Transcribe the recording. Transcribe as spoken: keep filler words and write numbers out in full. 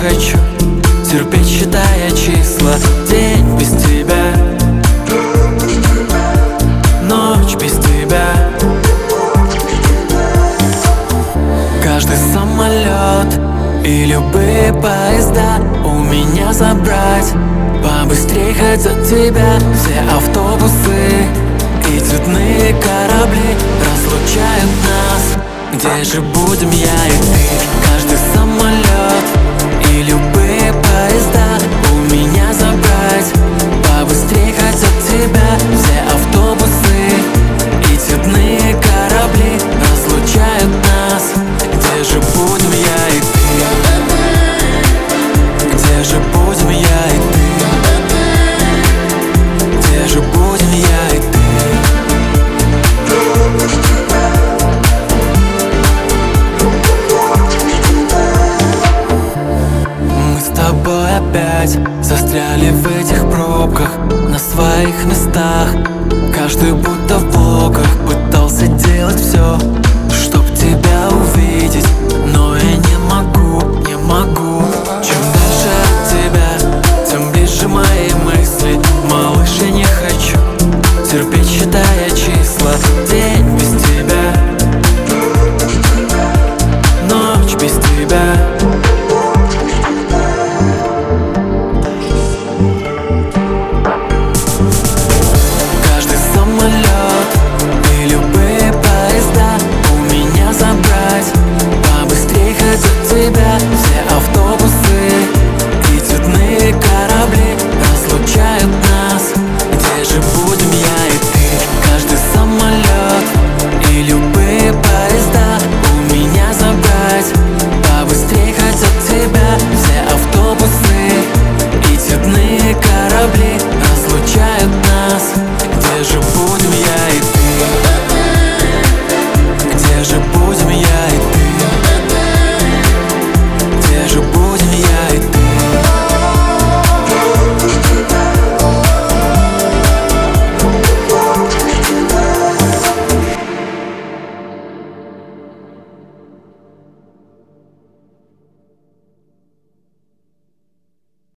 хочу терпеть, считая числа. День без тебя, ночь без тебя. Каждый самолет и любые поезда у меня забрать. Побыстрей хотят тебя все автобусы и цветные корабли разлучают нас. Где же будем я и ты? Каждый самолет и любые поезда у меня забрать. Побыстрей хотят тебя все автобусы и цветные корабли разлучают нас. Где же будем я и ты? Где же будем я и ты? Где же будем я и ты? Мы с тобой опять застряли в этих пробках на своих местах. Каждый будто в блоках пытался делать все, чтоб тебя увидеть, но я не могу, не могу. Чем дальше от тебя, тем ближе мои мысли. Малыш, я не хочу терпеть, считая числа. День